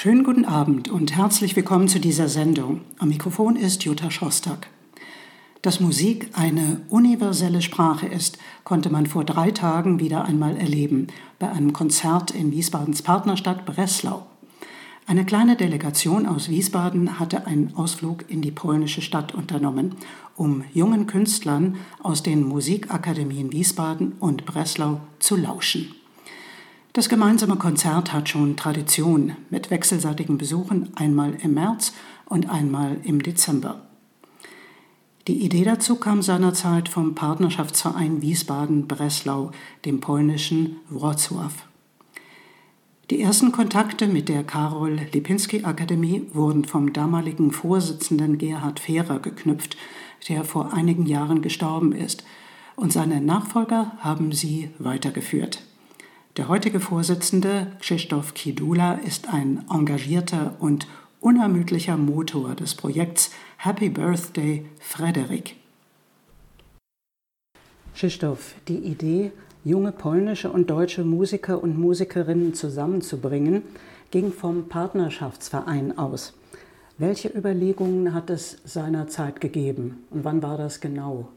Schönen guten Abend und herzlich willkommen zu dieser Sendung. Am Mikrofon ist Jutta Schostak. Dass Musik eine universelle Sprache ist, konnte man vor 3 Tagen wieder einmal erleben, bei einem Konzert in Wiesbadens Partnerstadt Breslau. Eine kleine Delegation aus Wiesbaden hatte einen Ausflug in die polnische Stadt unternommen, um jungen Künstlern aus den Musikakademien Wiesbaden und Breslau zu lauschen. Das gemeinsame Konzert hat schon Tradition mit wechselseitigen Besuchen einmal im März und einmal im Dezember. Die Idee dazu kam seinerzeit vom Partnerschaftsverein Wiesbaden-Breslau, dem polnischen Wrocław. Die ersten Kontakte mit der Karol-Lipinski-Akademie wurden vom damaligen Vorsitzenden Gerhard Fehrer geknüpft, der vor einigen Jahren gestorben ist, und seine Nachfolger haben sie weitergeführt. Der heutige Vorsitzende, Krzysztof Kidula, ist ein engagierter und unermüdlicher Motor des Projekts Happy Birthday Frederick. Krzysztof, die Idee, junge polnische und deutsche Musiker und Musikerinnen zusammenzubringen, ging vom Partnerschaftsverein aus. Welche Überlegungen hat es seinerzeit gegeben und wann war das genau?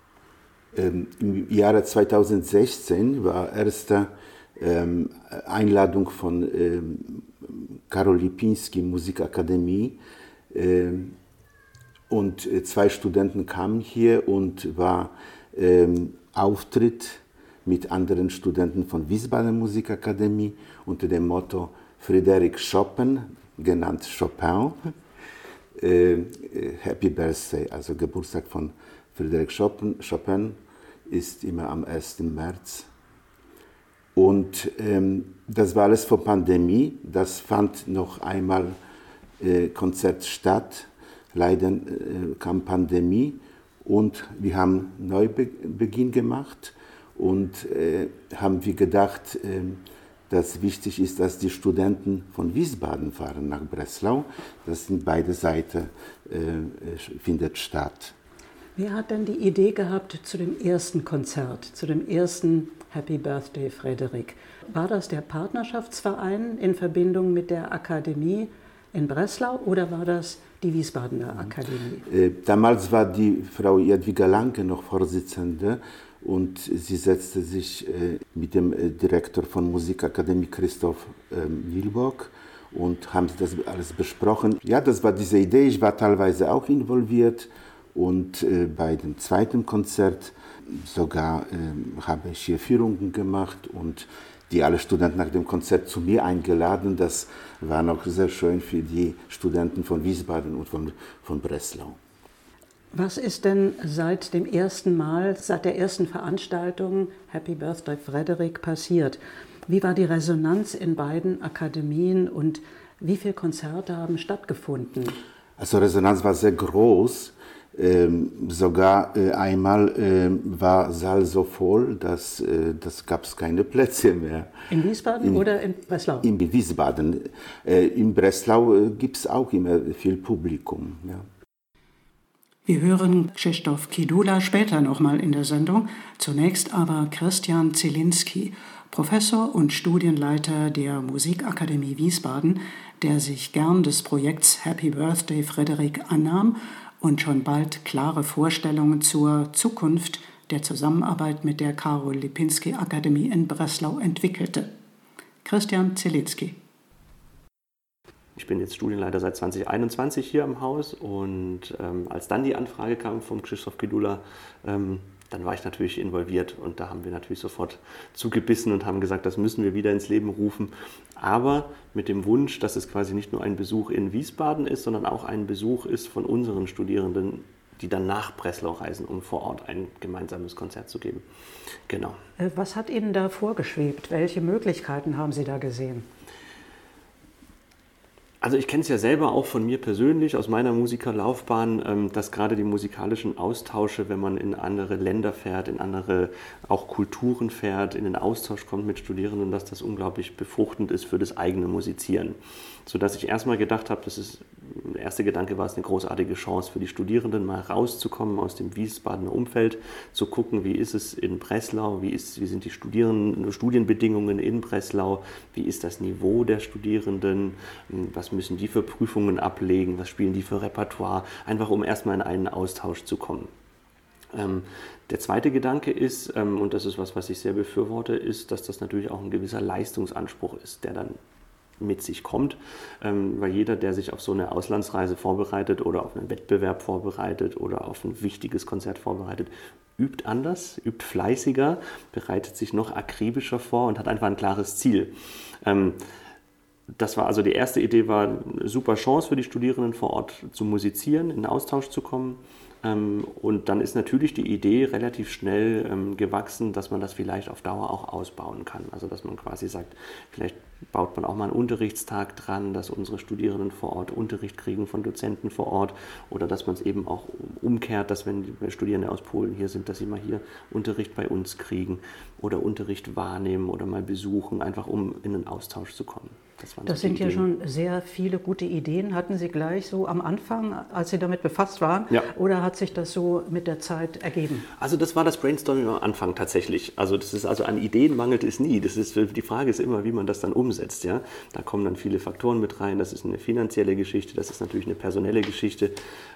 Im Jahre 2016 war erste Einladung von Karol Lipinski Musikakademie und 2 Studenten kamen hier und war Auftritt mit anderen Studenten von Wiesbaden Musikakademie unter dem Motto Frédéric Chopin, genannt Chopin, Happy Birthday, also Geburtstag von Frédéric Chopin ist immer am 1. März. Und das war alles vor Pandemie, das fand noch einmal Konzert statt, leider kam Pandemie und wir haben Neubeginn gemacht. Und haben wir gedacht, dass wichtig ist, dass die Studenten von Wiesbaden fahren nach Breslau. Das sind beide Seiten, findet statt. Wer hat denn die Idee gehabt zu dem ersten Konzert, zu dem ersten Happy Birthday Frederick? War das der Partnerschaftsverein in Verbindung mit der Akademie in Breslau oder war das die Wiesbadener Akademie? Damals war die Frau Jadwiga Lange noch Vorsitzende. Und sie setzte sich mit dem Direktor von Musikakademie Christoph Wilbock und haben das alles besprochen. Ja, das war diese Idee. Ich war teilweise auch involviert und bei dem zweiten Konzert sogar habe ich hier Führungen gemacht und die alle Studenten nach dem Konzert zu mir eingeladen. Das war noch sehr schön für die Studenten von Wiesbaden und von Breslau. Was ist denn seit dem ersten Mal, seit der ersten Veranstaltung Happy Birthday Frederick passiert? Wie war die Resonanz in beiden Akademien und wie viele Konzerte haben stattgefunden? Also Resonanz war sehr groß. Sogar einmal war Saal so voll, dass gab es keine Plätze mehr. In Wiesbaden oder in Breslau? In Wiesbaden. In Breslau gibt es auch immer viel Publikum. Ja. Wir hören Krzysztof Kidula später nochmal in der Sendung. Zunächst aber Christian Zielinski, Professor und Studienleiter der Musikakademie Wiesbaden, der sich gern des Projekts Happy Birthday Frederick annahm und schon bald klare Vorstellungen zur Zukunft der Zusammenarbeit mit der Karol Lipinski Akademie in Breslau entwickelte. Christian Zielinski. Ich bin jetzt Studienleiter seit 2021 hier am Haus und als dann die Anfrage kam vom Krzysztof Kidula, dann war ich natürlich involviert und da haben wir natürlich sofort zugebissen und haben gesagt, das müssen wir wieder ins Leben rufen. Aber mit dem Wunsch, dass es quasi nicht nur ein Besuch in Wiesbaden ist, sondern auch ein Besuch ist von unseren Studierenden, die dann nach Breslau reisen, um vor Ort ein gemeinsames Konzert zu geben. Genau. Was hat Ihnen da vorgeschwebt? Welche Möglichkeiten haben Sie da gesehen? Also ich kenne es ja selber auch von mir persönlich, aus meiner Musikerlaufbahn, dass gerade die musikalischen Austausche, wenn man in andere Länder fährt, in andere auch Kulturen fährt, in den Austausch kommt mit Studierenden, dass das unglaublich befruchtend ist für das eigene Musizieren. Sodass ich erstmal gedacht habe, der erste Gedanke war, es eine großartige Chance für die Studierenden, mal rauszukommen aus dem Wiesbadener Umfeld, zu gucken, wie ist es in Breslau, wie sind die Studienbedingungen in Breslau, wie ist das Niveau der Studierenden, was müssen die für Prüfungen ablegen, was spielen die für Repertoire, einfach um erstmal in einen Austausch zu kommen. Der zweite Gedanke ist, und das ist was ich sehr befürworte, ist, dass das natürlich auch ein gewisser Leistungsanspruch ist, der dann mit sich kommt, weil jeder, der sich auf so eine Auslandsreise vorbereitet oder auf einen Wettbewerb vorbereitet oder auf ein wichtiges Konzert vorbereitet, übt anders, übt fleißiger, bereitet sich noch akribischer vor und hat einfach ein klares Ziel. Das war also die erste Idee, war eine super Chance für die Studierenden vor Ort zu musizieren, in den Austausch zu kommen. Und dann ist natürlich die Idee relativ schnell gewachsen, dass man das vielleicht auf Dauer auch ausbauen kann. Also dass man quasi sagt, vielleicht baut man auch mal einen Unterrichtstag dran, dass unsere Studierenden vor Ort Unterricht kriegen von Dozenten vor Ort oder dass man es eben auch umkehrt, dass wenn Studierende aus Polen hier sind, dass sie mal hier Unterricht bei uns kriegen oder Unterricht wahrnehmen oder mal besuchen, einfach um in den Austausch zu kommen. Das sind ja schon sehr viele gute Ideen. Hatten Sie gleich so am Anfang, als Sie damit befasst waren, ja. Oder hat sich das so mit der Zeit ergeben? Also das war das Brainstorming am Anfang tatsächlich. Also das ist also an Ideen mangelt es nie. Die Frage ist immer, wie man das dann umsetzt. Ja? Da kommen dann viele Faktoren mit rein. Das ist eine finanzielle Geschichte, das ist natürlich eine personelle Geschichte.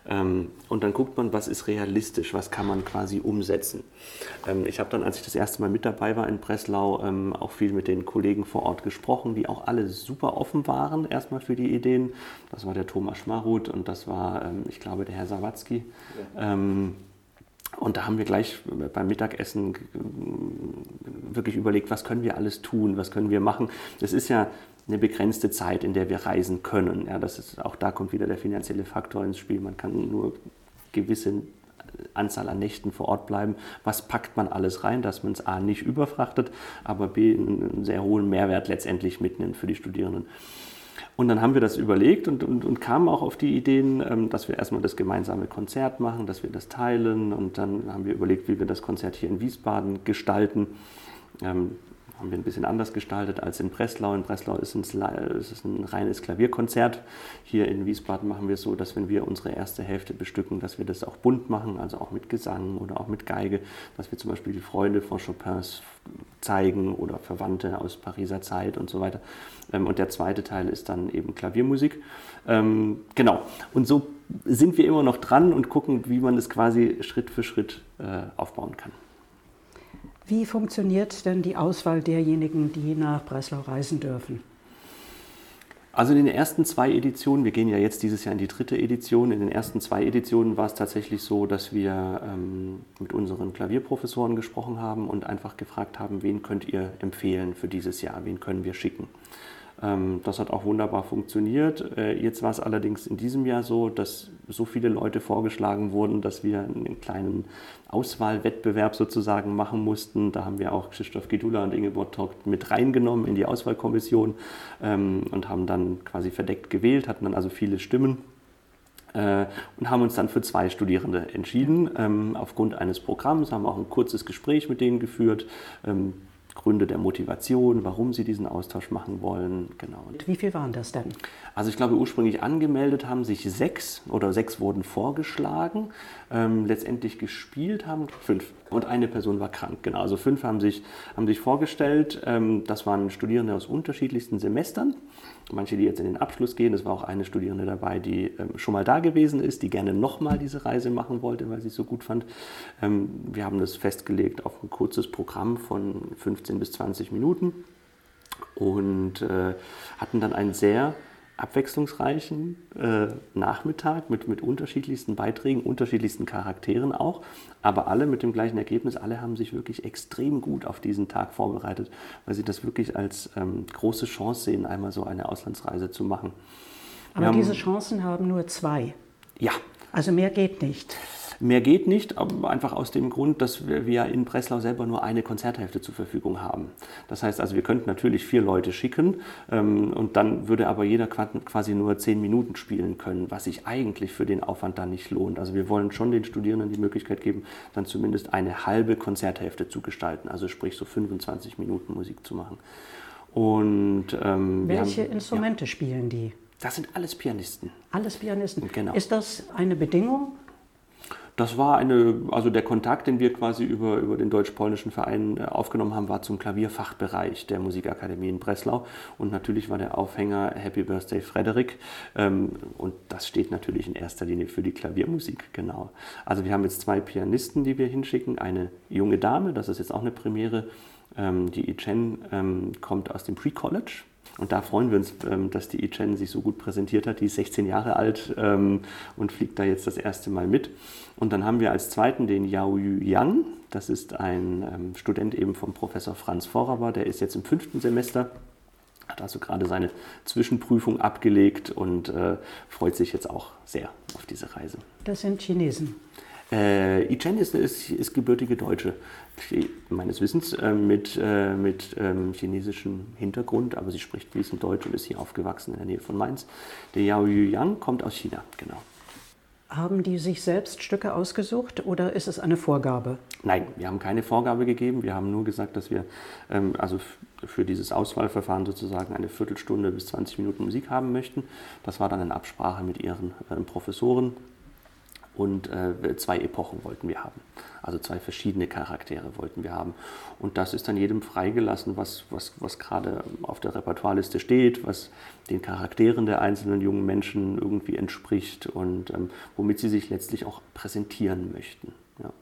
Und dann guckt man, was ist realistisch, was kann man quasi umsetzen. Ich habe dann, als ich das erste Mal mit dabei war in Breslau, auch viel mit den Kollegen vor Ort gesprochen, die auch alle super offen waren erstmal für die Ideen. Das war der Thomas Schmarut und das war, ich glaube, der Herr Sawatzki. Ja. Und da haben wir gleich beim Mittagessen wirklich überlegt, was können wir alles tun, was können wir machen. Das ist ja eine begrenzte Zeit, in der wir reisen können. Ja, auch da kommt wieder der finanzielle Faktor ins Spiel. Man kann nur gewisse Anzahl an Nächten vor Ort bleiben. Was packt man alles rein, dass man es A nicht überfrachtet, aber B einen sehr hohen Mehrwert letztendlich mitnimmt für die Studierenden. Und dann haben wir das überlegt und kamen auch auf die Ideen, dass wir erstmal das gemeinsame Konzert machen, dass wir das teilen und dann haben wir überlegt, wie wir das Konzert hier in Wiesbaden gestalten. Haben wir ein bisschen anders gestaltet als in Breslau. In Breslau ist es ein reines Klavierkonzert. Hier in Wiesbaden machen wir es so, dass wenn wir unsere erste Hälfte bestücken, dass wir das auch bunt machen, also auch mit Gesang oder auch mit Geige, dass wir zum Beispiel die Freunde von Chopins zeigen oder Verwandte aus Pariser Zeit und so weiter. Und der zweite Teil ist dann eben Klaviermusik. Genau. Und so sind wir immer noch dran und gucken, wie man das quasi Schritt für Schritt aufbauen kann. Wie funktioniert denn die Auswahl derjenigen, die nach Breslau reisen dürfen? Also in den ersten 2 Editionen, wir gehen ja jetzt dieses Jahr in die 3. Edition, in den ersten 2 Editionen war es tatsächlich so, dass wir mit unseren Klavierprofessoren gesprochen haben und einfach gefragt haben, wen könnt ihr empfehlen für dieses Jahr, wen können wir schicken. Das hat auch wunderbar funktioniert. Jetzt war es allerdings in diesem Jahr so, dass so viele Leute vorgeschlagen wurden, dass wir einen kleinen Auswahlwettbewerb sozusagen machen mussten. Da haben wir auch Krzysztof Gidula und Ingeborg Todt mit reingenommen in die Auswahlkommission und haben dann quasi verdeckt gewählt, hatten dann also viele Stimmen. Und haben uns dann für 2 Studierende entschieden, aufgrund eines Programms, haben auch ein kurzes Gespräch mit denen geführt, Gründe der Motivation, warum sie diesen Austausch machen wollen. Genau. Und wie viel waren das denn? Also ich glaube, ursprünglich angemeldet haben sich 6 oder 6 wurden vorgeschlagen. Letztendlich gespielt haben 5 und eine Person war krank. Genau, also 5 haben sich vorgestellt. Das waren Studierende aus unterschiedlichsten Semestern. Manche, die jetzt in den Abschluss gehen. Es war auch eine Studierende dabei, die schon mal da gewesen ist, die gerne nochmal diese Reise machen wollte, weil sie es so gut fand. Wir haben das festgelegt auf ein kurzes Programm von 15 bis 20 Minuten und hatten dann einen sehr abwechslungsreichen Nachmittag mit unterschiedlichsten Beiträgen, unterschiedlichsten Charakteren auch, aber alle mit dem gleichen Ergebnis. Alle haben sich wirklich extrem gut auf diesen Tag vorbereitet, weil sie das wirklich als große Chance sehen, einmal so eine Auslandsreise zu machen. Aber diese Chancen haben nur 2. Ja, Also mehr geht nicht. Mehr geht nicht, aber einfach aus dem Grund, dass wir in Breslau selber nur eine Konzerthälfte zur Verfügung haben. Das heißt also, wir könnten natürlich 4 Leute schicken und dann würde aber jeder quasi nur 10 Minuten spielen können, was sich eigentlich für den Aufwand dann nicht lohnt. Also wir wollen schon den Studierenden die Möglichkeit geben, dann zumindest eine halbe Konzerthälfte zu gestalten, also sprich so 25 Minuten Musik zu machen. Und, welche Instrumente spielen die? Das sind alles Pianisten. Alles Pianisten? Genau. Ist das eine Bedingung? Das war also der Kontakt, den wir quasi über den deutsch-polnischen Verein aufgenommen haben, war zum Klavierfachbereich der Musikakademie in Breslau. Und natürlich war der Aufhänger Happy Birthday Frederick. Und das steht natürlich in erster Linie für die Klaviermusik, genau. Also wir haben jetzt 2 Pianisten, die wir hinschicken. Eine junge Dame, das ist jetzt auch eine Premiere. Die Yichen kommt aus dem Pre-College. Und da freuen wir uns, dass die Yichen sich so gut präsentiert hat. Die ist 16 Jahre alt und fliegt da jetzt das erste Mal mit. Und dann haben wir als zweiten den Yao Yu Yang. Das ist ein Student eben vom Professor Franz Vorraber. Der ist jetzt im 5. Semester, hat also gerade seine Zwischenprüfung abgelegt und freut sich jetzt auch sehr auf diese Reise. Das sind Chinesen. Yichen ist gebürtige Deutsche, meines Wissens, mit chinesischem Hintergrund, aber sie spricht fließend Deutsch und ist hier aufgewachsen in der Nähe von Mainz. Der Yao Yu Yang kommt aus China, genau. Haben die sich selbst Stücke ausgesucht oder ist es eine Vorgabe? Nein, wir haben keine Vorgabe gegeben. Wir haben nur gesagt, dass wir also für dieses Auswahlverfahren sozusagen eine Viertelstunde bis 20 Minuten Musik haben möchten. Das war dann in Absprache mit ihren Professoren. Und 2 Epochen wollten wir haben. Also 2 verschiedene Charaktere wollten wir haben. Und das ist dann jedem freigelassen, was gerade auf der Repertoireliste steht, was den Charakteren der einzelnen jungen Menschen irgendwie entspricht und womit sie sich letztlich auch präsentieren möchten. Ja.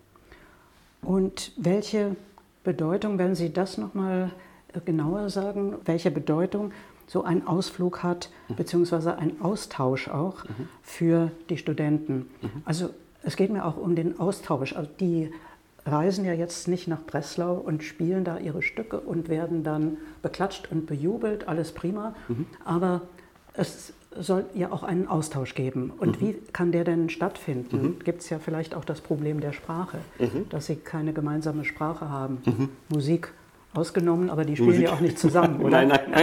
Und welche Bedeutung, wenn Sie das nochmal genauer sagen, welche Bedeutung so ein Ausflug hat, beziehungsweise ein Austausch auch für die Studenten. Also es geht mir auch um den Austausch. Also die reisen ja jetzt nicht nach Breslau und spielen da ihre Stücke und werden dann beklatscht und bejubelt, alles prima. Aber es soll ja auch einen Austausch geben. Und wie kann der denn stattfinden? Gibt es ja vielleicht auch das Problem der Sprache, dass sie keine gemeinsame Sprache haben. Musik ausgenommen, aber die spielen ja auch nicht zusammen, oder?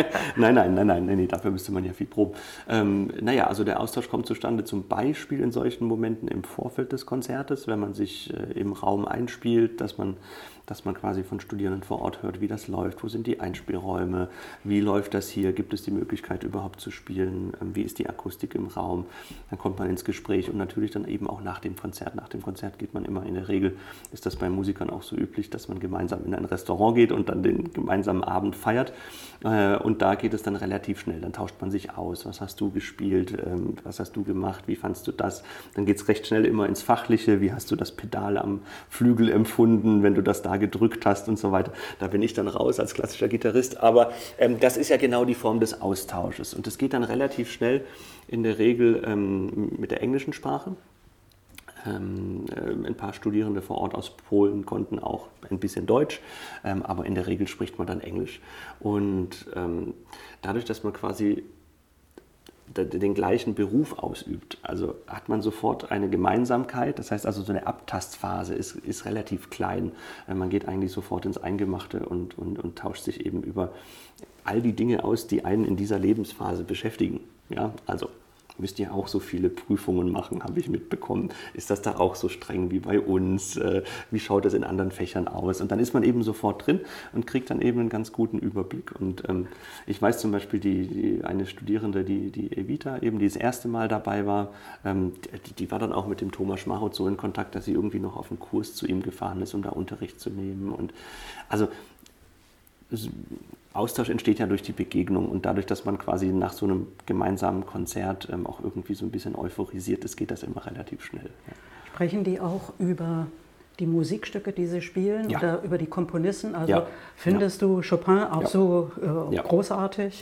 Nein, dafür müsste man ja viel proben. Also der Austausch kommt zustande zum Beispiel in solchen Momenten im Vorfeld des Konzertes, wenn man sich im Raum einspielt, dass man quasi von Studierenden vor Ort hört, wie das läuft, wo sind die Einspielräume, wie läuft das hier, gibt es die Möglichkeit überhaupt zu spielen, wie ist die Akustik im Raum, dann kommt man ins Gespräch und natürlich dann eben auch nach dem Konzert. Nach dem Konzert geht man immer, in der Regel ist das bei Musikern auch so üblich, dass man gemeinsam in ein Restaurant geht und dann den gemeinsamen Abend feiert und da geht es dann relativ schnell, dann tauscht man sich aus, was hast du gespielt, was hast du gemacht, wie fandst du das, dann geht es recht schnell immer ins Fachliche, wie hast du das Pedal am Flügel empfunden, wenn du das da gedrückt hast und so weiter. Da bin ich dann raus als klassischer Gitarrist, aber das ist ja genau die Form des Austausches und es geht dann relativ schnell in der Regel mit der englischen Sprache. Ein paar Studierende vor Ort aus Polen konnten auch ein bisschen Deutsch, aber in der Regel spricht man dann Englisch. Und dadurch, dass man quasi den gleichen Beruf ausübt, also hat man sofort eine Gemeinsamkeit, das heißt also so eine Abtastphase ist relativ klein. Man geht eigentlich sofort ins Eingemachte und tauscht sich eben über all die Dinge aus, die einen in dieser Lebensphase beschäftigen. Ja, also müsst ihr auch so viele Prüfungen machen, habe ich mitbekommen. Ist das da auch so streng wie bei uns? Wie schaut es in anderen Fächern aus? Und dann ist man eben sofort drin und kriegt dann eben einen ganz guten Überblick. Und ich weiß zum Beispiel, eine Studierende, die Evita, eben die das erste Mal dabei war, die war dann auch mit dem Thomas Schmarot so in Kontakt, dass sie irgendwie noch auf einen Kurs zu ihm gefahren ist, um da Unterricht zu nehmen. Und also Austausch entsteht ja durch die Begegnung und dadurch, dass man quasi nach so einem gemeinsamen Konzert auch irgendwie so ein bisschen euphorisiert ist, geht das immer relativ schnell. Ja. Sprechen die auch über die Musikstücke, die sie spielen oder über die Komponisten? Also findest du Chopin auch so großartig? Ja,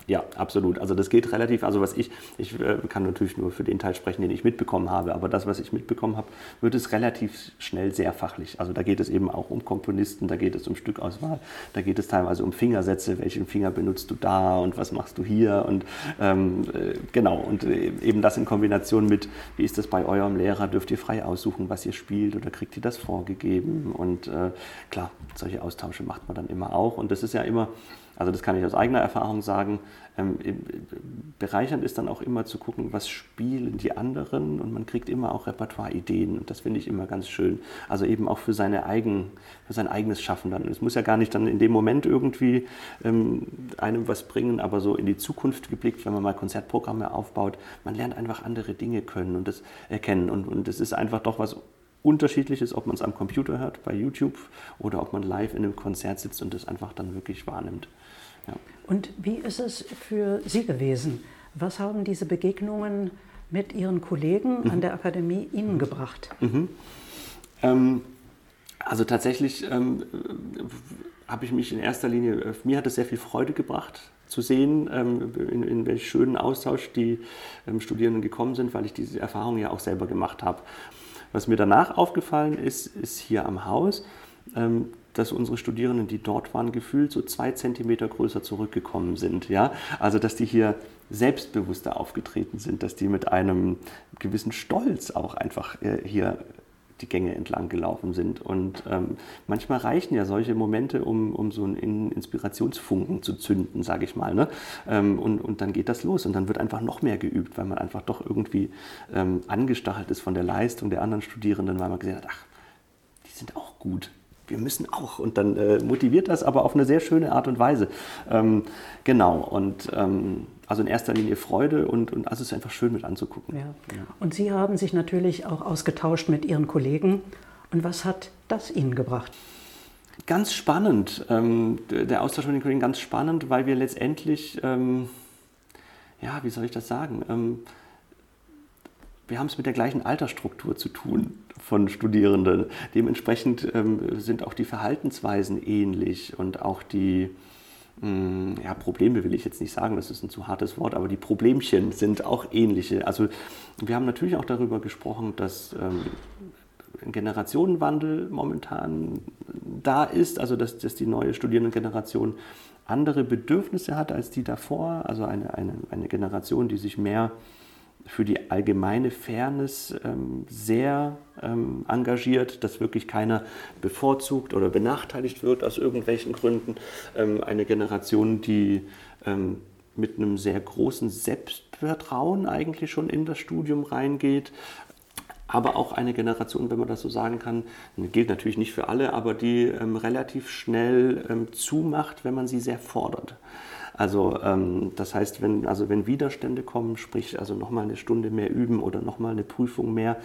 Ja, absolut. Also das geht relativ, also ich kann natürlich nur für den Teil sprechen, den ich mitbekommen habe, aber das, was ich mitbekommen habe, wird es relativ schnell sehr fachlich. Also da geht es eben auch um Komponisten, da geht es um Stückauswahl, da geht es teilweise um Fingersätze, welchen Finger benutzt du da und was machst du hier und genau. Und eben das in Kombination mit, wie ist das bei eurem Lehrer, dürft ihr frei aussuchen, was ihr spielt oder kriegt ihr das vorgegeben? Und klar, solche Austausche macht man dann immer auch und das ist ja immer, also das kann ich aus eigener Erfahrung sagen, bereichernd ist dann auch immer zu gucken, was spielen die anderen und man kriegt immer auch Repertoire-Ideen und das finde ich immer ganz schön. Also eben auch für sein eigenes Schaffen dann. Es muss ja gar nicht dann in dem Moment irgendwie einem was bringen, aber so in die Zukunft geblickt, wenn man mal Konzertprogramme aufbaut, man lernt einfach andere Dinge können und das erkennen und das ist einfach doch was Unterschiedliches, ob man es am Computer hört, bei YouTube oder ob man live in einem Konzert sitzt und das einfach dann wirklich wahrnimmt. Ja. Und wie ist es für Sie gewesen? Was haben diese Begegnungen mit Ihren Kollegen an der Akademie Ihnen gebracht? Also tatsächlich habe ich mich in erster Linie, mir hat es sehr viel Freude gebracht, zu sehen, in welch schönen Austausch die Studierenden gekommen sind, weil ich diese Erfahrung ja auch selber gemacht habe. Was mir danach aufgefallen ist hier am Haus, dass unsere Studierenden, die dort waren, gefühlt so 2 Zentimeter größer zurückgekommen sind. Ja? Also dass die hier selbstbewusster aufgetreten sind, dass die mit einem gewissen Stolz auch einfach hier die Gänge entlang gelaufen sind. Und manchmal reichen ja solche Momente, um so einen Inspirationsfunken zu zünden, sage ich mal. Ne? Und dann geht das los und dann wird einfach noch mehr geübt, weil man einfach doch irgendwie angestachelt ist von der Leistung der anderen Studierenden, weil man gesehen hat, ach, die sind auch gut. Wir müssen auch. Und dann motiviert das aber auf eine sehr schöne Art und Weise. Genau. Und also in erster Linie Freude und also es ist einfach schön mit anzugucken. Ja. Ja. Und Sie haben sich natürlich auch ausgetauscht mit Ihren Kollegen. Und was hat das Ihnen gebracht? Ganz spannend. Der Austausch mit den Kollegen ganz spannend, weil wir letztendlich, ja, wie soll ich das sagen? Wir haben es mit der gleichen Altersstruktur zu tun von Studierenden. Dementsprechend sind auch die Verhaltensweisen ähnlich und auch die ja, Probleme will ich jetzt nicht sagen, das ist ein zu hartes Wort, aber die Problemchen sind auch ähnliche. Also wir haben natürlich auch darüber gesprochen, dass ein Generationenwandel momentan da ist, also dass die neue Studierendengeneration andere Bedürfnisse hat als die davor, also eine Generation, die sich mehr für die allgemeine Fairness sehr engagiert, dass wirklich keiner bevorzugt oder benachteiligt wird aus irgendwelchen Gründen. Eine Generation, die mit einem sehr großen Selbstvertrauen eigentlich schon in das Studium reingeht. Aber auch eine Generation, wenn man das so sagen kann, gilt natürlich nicht für alle, aber die relativ schnell zumacht, wenn man sie sehr fordert. Also das heißt, wenn Widerstände kommen, sprich also nochmal eine Stunde mehr üben oder nochmal eine Prüfung mehr,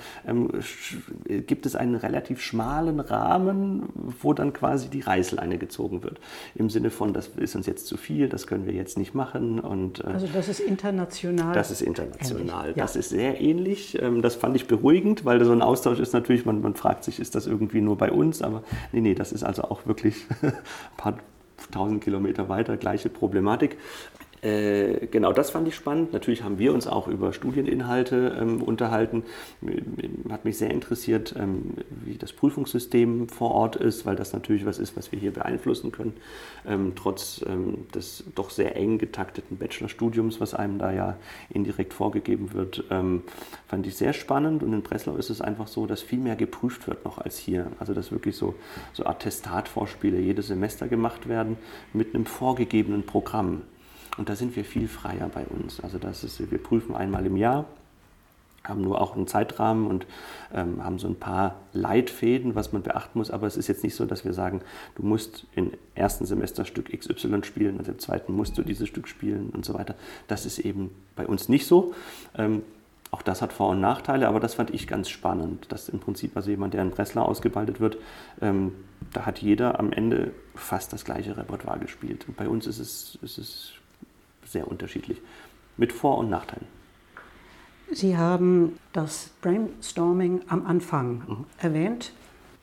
gibt es einen relativ schmalen Rahmen, wo dann quasi die Reißleine gezogen wird. Im Sinne von, das ist uns jetzt zu viel, das können wir jetzt nicht machen. Und, also das ist international? Das ist international. Ähnlich. Ja. Das ist sehr ähnlich. Das fand ich beruhigend, weil so ein Austausch ist natürlich, man fragt sich, ist das irgendwie nur bei uns? Aber nee, das ist also auch wirklich ein paar 1000 Kilometer weiter, gleiche Problematik. Genau, das fand ich spannend. Natürlich haben wir uns auch über Studieninhalte unterhalten. Hat mich sehr interessiert, wie das Prüfungssystem vor Ort ist, weil das natürlich was ist, was wir hier beeinflussen können. Trotz des doch sehr eng getakteten Bachelorstudiums, was einem da ja indirekt vorgegeben wird, fand ich sehr spannend. Und in Breslau ist es einfach so, dass viel mehr geprüft wird noch als hier. Also dass wirklich so Attestatvorspiele jedes Semester gemacht werden mit einem vorgegebenen Programm. Und da sind wir viel freier bei uns. Also wir prüfen einmal im Jahr, haben nur auch einen Zeitrahmen und haben so ein paar Leitfäden, was man beachten muss. Aber es ist jetzt nicht so, dass wir sagen, du musst im ersten Semester Stück XY spielen und im zweiten musst du dieses Stück spielen und so weiter. Das ist eben bei uns nicht so. Auch das hat Vor- und Nachteile, aber das fand ich ganz spannend, dass im Prinzip also jemand, der in Breslau ausgebildet wird, da hat jeder am Ende fast das gleiche Repertoire gespielt. Und bei uns ist es sehr unterschiedlich, mit Vor- und Nachteilen. Sie haben das Brainstorming am Anfang erwähnt.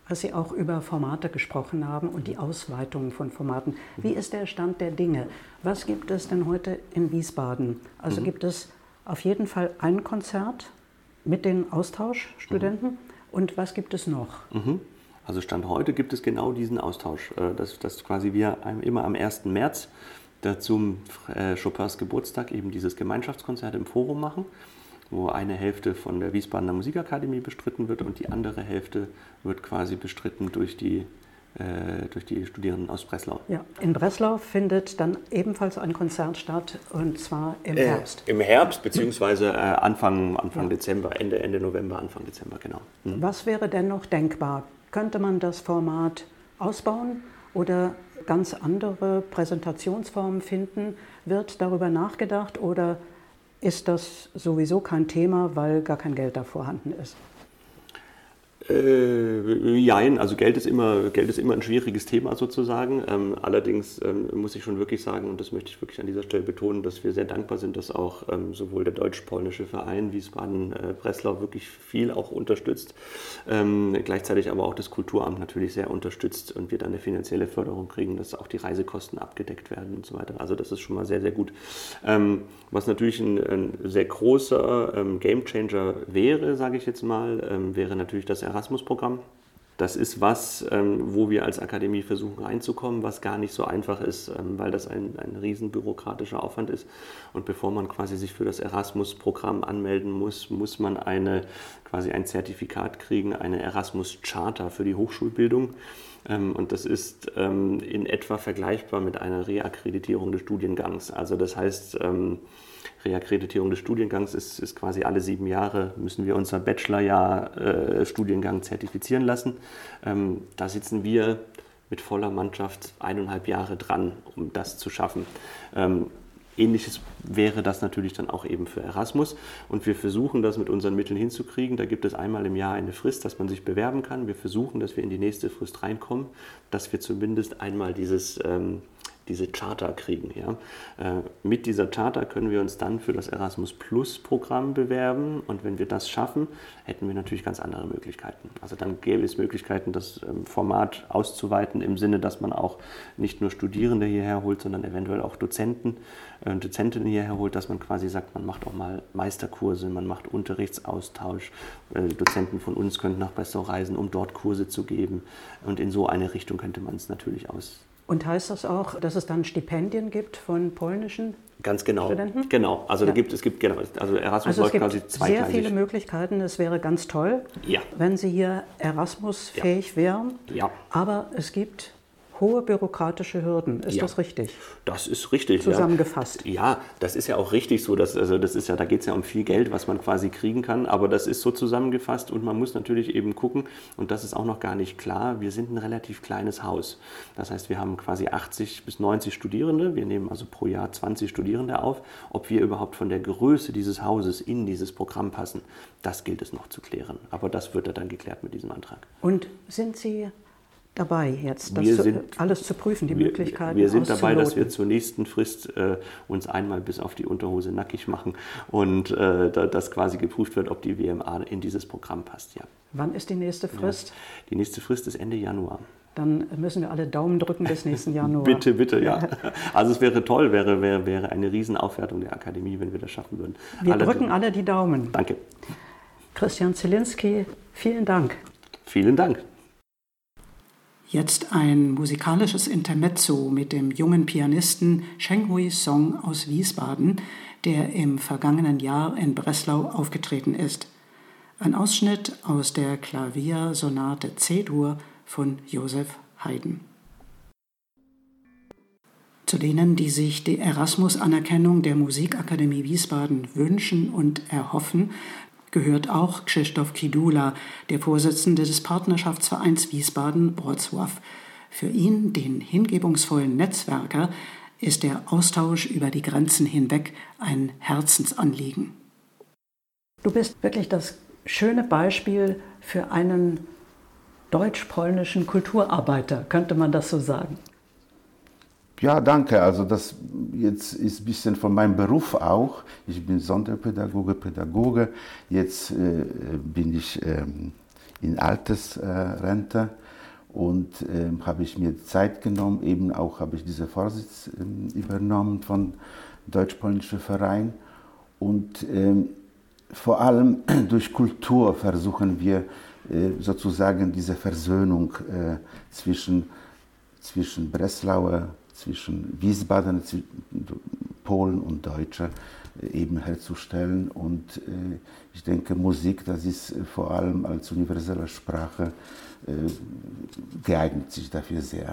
als Sie auch über Formate gesprochen haben und die Ausweitung von Formaten. Wie ist der Stand der Dinge? Was gibt es denn heute in Wiesbaden? Also gibt es auf jeden Fall ein Konzert mit den Austauschstudenten und was gibt es noch? Also Stand heute gibt es genau diesen Austausch, dass quasi wir immer am 1. März zum Chopins Geburtstag eben dieses Gemeinschaftskonzert im Forum machen, wo eine Hälfte von der Wiesbadener Musikakademie bestritten wird und die andere Hälfte wird quasi bestritten durch die Studierenden aus Breslau. Ja, in Breslau findet dann ebenfalls ein Konzert statt und zwar im Herbst. Im Herbst beziehungsweise Anfang Dezember, Ende November, Anfang Dezember, genau. Was wäre denn noch denkbar? Könnte man das Format ausbauen oder ganz andere Präsentationsformen finden? Wird darüber nachgedacht oder ist das sowieso kein Thema, weil gar kein Geld da vorhanden ist? Jein, also Geld ist immer ein schwieriges Thema sozusagen. Allerdings muss ich schon wirklich sagen, und das möchte ich wirklich an dieser Stelle betonen, dass wir sehr dankbar sind, dass auch sowohl der deutsch-polnische Verein Wiesbaden-Breslau wirklich viel auch unterstützt, gleichzeitig aber auch das Kulturamt natürlich sehr unterstützt und wir dann eine finanzielle Förderung kriegen, dass auch die Reisekosten abgedeckt werden und so weiter. Also das ist schon mal sehr, sehr gut. Was natürlich ein sehr großer Gamechanger wäre, sage ich jetzt mal, wäre natürlich das Erasmus-Programm. Das ist was, wo wir als Akademie versuchen reinzukommen, was gar nicht so einfach ist, weil das ein riesen bürokratischer Aufwand ist. Und bevor man quasi sich für das Erasmus-Programm anmelden muss, muss man quasi ein Zertifikat kriegen, eine Erasmus-Charta für die Hochschulbildung. Und das ist in etwa vergleichbar mit einer Reakkreditierung des Studiengangs. Also das heißt, Reakkreditierung des Studiengangs ist quasi alle 7 Jahre müssen wir unser Bachelorjahr Studiengang zertifizieren lassen. Da sitzen wir mit voller Mannschaft 1,5 Jahre dran, um das zu schaffen. Ähnliches wäre das natürlich dann auch eben für Erasmus und wir versuchen das mit unseren Mitteln hinzukriegen. Da gibt es einmal im Jahr eine Frist, dass man sich bewerben kann. Wir versuchen, dass wir in die nächste Frist reinkommen, dass wir zumindest einmal diese Charta kriegen. Ja. Mit dieser Charta können wir uns dann für das Erasmus Plus Programm bewerben und wenn wir das schaffen, hätten wir natürlich ganz andere Möglichkeiten. Also dann gäbe es Möglichkeiten, das Format auszuweiten im Sinne, dass man auch nicht nur Studierende hierher holt, sondern eventuell auch Dozentinnen hierher holt, dass man quasi sagt, man macht auch mal Meisterkurse, man macht Unterrichtsaustausch. Dozenten von uns könnten nach Breslau reisen, um dort Kurse zu geben und in so eine Richtung könnte man es natürlich Und heißt das auch, dass es dann Stipendien gibt von polnischen Ganz genau. Studenten? Genau. Also Ja. also Erasmus läuft quasi zweigleisig. Sehr viele Möglichkeiten. Es wäre ganz toll, Ja. wenn Sie hier Erasmus-fähig wären. Ja. Aber es gibt hohe bürokratische Hürden. Ist Ja. das richtig? Das ist richtig. Zusammengefasst. Ja, das ist ja auch richtig so. Da geht es ja um viel Geld, was man quasi kriegen kann. Aber das ist so zusammengefasst und man muss natürlich eben gucken, und das ist auch noch gar nicht klar, wir sind ein relativ kleines Haus. Das heißt, wir haben quasi 80 bis 90 Studierende. Wir nehmen also pro Jahr 20 Studierende auf. Ob wir überhaupt von der Größe dieses Hauses in dieses Programm passen, das gilt es noch zu klären. Aber das wird dann geklärt mit diesem Antrag. Und sind Sie dabei jetzt, alles zu prüfen, die Möglichkeiten Wir sind dabei, dass wir auszuloten? zur nächsten Frist uns einmal bis auf die Unterhose nackig machen und dass quasi geprüft wird, ob die WMA in dieses Programm passt. Ja. Wann ist die nächste Frist? Ja. Die nächste Frist ist Ende Januar. Dann müssen wir alle Daumen drücken bis nächsten Januar. Bitte, ja. Also es wäre toll, wäre eine Riesenaufwertung der Akademie, wenn wir das schaffen würden. Wir drücken alle die Daumen. Danke. Christian Zielinski, vielen Dank. Vielen Dank. Jetzt ein musikalisches Intermezzo mit dem jungen Pianisten Sheng-Hui Song aus Wiesbaden, der im vergangenen Jahr in Breslau aufgetreten ist. Ein Ausschnitt aus der Klaviersonate C-Dur von Joseph Haydn. Zu denen, die sich die Erasmus-Anerkennung der Musikakademie Wiesbaden wünschen und erhoffen, gehört auch Krzysztof Kidula, der Vorsitzende des Partnerschaftsvereins Wiesbaden-Wrocław. Für ihn, den hingebungsvollen Netzwerker, ist der Austausch über die Grenzen hinweg ein Herzensanliegen. Du bist wirklich das schöne Beispiel für einen deutsch-polnischen Kulturarbeiter, könnte man das so sagen? Ja, danke. Also das jetzt ist ein bisschen von meinem Beruf auch. Ich bin Sonderpädagoge. Jetzt bin ich in Altersrente. Und habe ich mir Zeit genommen, eben auch habe ich diesen Vorsitz übernommen von Deutsch-Polnischen Verein. Und vor allem durch Kultur versuchen wir sozusagen diese Versöhnung zwischen Breslauer, zwischen Wiesbadener, Polen und Deutsche eben herzustellen. Und ich denke, Musik, das ist vor allem als universelle Sprache, geeignet sich dafür sehr.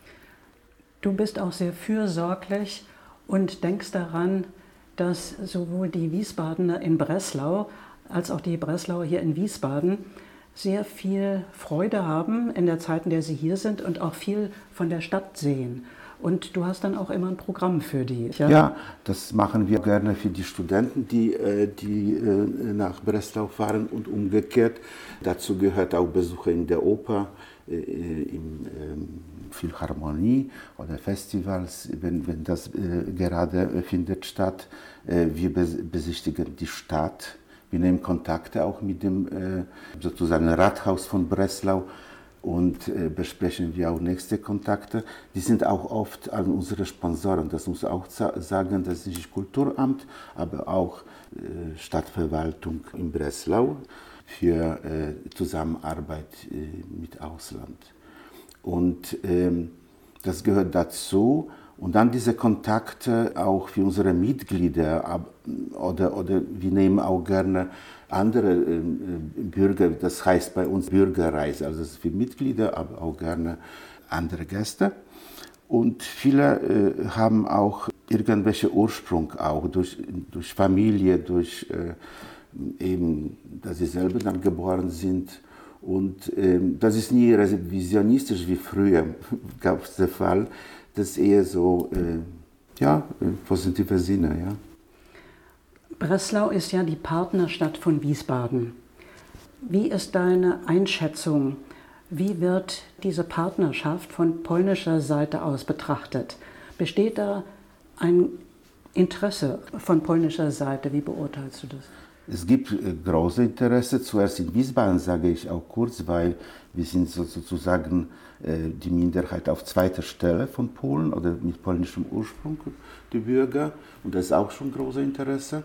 Du bist auch sehr fürsorglich und denkst daran, dass sowohl die Wiesbadener in Breslau als auch die Breslauer hier in Wiesbaden sehr viel Freude haben in der Zeit, in der sie hier sind und auch viel von der Stadt sehen. Und du hast dann auch immer ein Programm für die. Ja, das machen wir gerne für die Studenten, die nach Breslau fahren und umgekehrt. Dazu gehört auch Besuche in der Oper, in Philharmonie oder Festivals, wenn das gerade findet statt. Wir besichtigen die Stadt. Wir nehmen Kontakte auch mit dem sozusagen Rathaus von Breslau und besprechen wir auch nächste Kontakte. Die sind auch oft an unsere Sponsoren. Das muss auch sagen, das ist nicht Kulturamt, aber auch Stadtverwaltung in Breslau für Zusammenarbeit mit Ausland. Und das gehört dazu. Und dann diese Kontakte auch für unsere Mitglieder oder wir nehmen auch gerne andere Bürger, das heißt bei uns Bürgerreise, also das ist für Mitglieder, aber auch gerne andere Gäste. Und viele haben auch irgendwelche Ursprung, auch durch Familie, durch eben, dass sie selber dann geboren sind. Und das ist nie revisionistisch wie früher, gab es den Fall. Das ist eher so, im positiven Sinne, ja. Breslau ist ja die Partnerstadt von Wiesbaden. Wie ist deine Einschätzung? Wie wird diese Partnerschaft von polnischer Seite aus betrachtet? Besteht da ein Interesse von polnischer Seite? Wie beurteilst du das? Es gibt große Interesse. Zuerst in Wiesbaden, sage ich auch kurz, weil wir sind sozusagen die Minderheit auf zweiter Stelle von Polen oder mit polnischem Ursprung, die Bürger. Und das ist auch schon großes Interesse.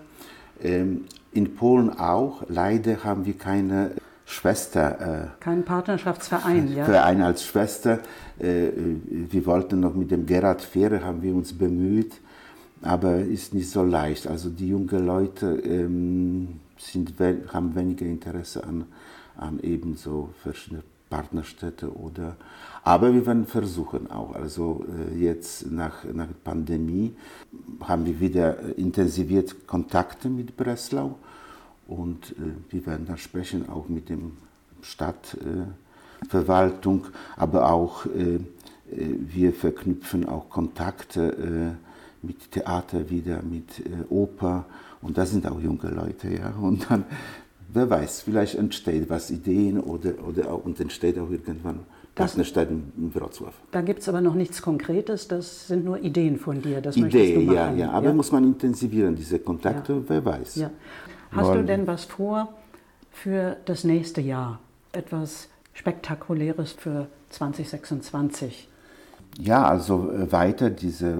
In Polen auch. Leider haben wir keine Schwester. Kein Partnerschaftsverein, ja? Verein als Schwester. Wir wollten noch mit dem Gerhard Fehre, haben wir uns bemüht. Aber ist nicht so leicht. Also die jungen Leute haben weniger Interesse an eben so verschiedene Partnerstädte aber wir werden versuchen auch. Also jetzt nach der Pandemie haben wir wieder intensiviert Kontakte mit Breslau und wir werden dann sprechen auch mit dem Stadtverwaltung, aber auch wir verknüpfen auch Kontakte mit Theater wieder, mit Oper und das sind auch junge Leute, ja. Und dann, wer weiß, vielleicht entsteht was Ideen oder und entsteht auch irgendwann eine Stadt in Wrocław. Da gibt es aber noch nichts Konkretes, das sind nur Ideen von dir, das möchtest du machen. Ja, aber muss man intensivieren, diese Kontakte, wer weiß. Ja. Hast du denn was vor für das nächste Jahr? Etwas Spektakuläres für 2026? Ja, also weiter diese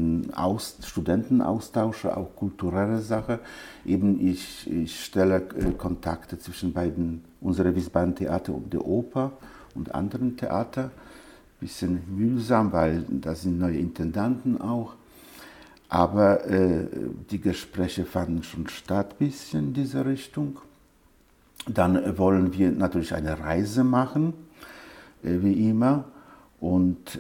Studentenaustausche, auch kulturelle Sache. Eben ich stelle Kontakte zwischen unserem Wiesbaden Theater und der Oper und anderen Theater. Bisschen mühsam, weil da sind neue Intendanten auch. Aber die Gespräche fanden schon statt, bisschen in dieser Richtung. Dann wollen wir natürlich eine Reise machen, wie immer. Und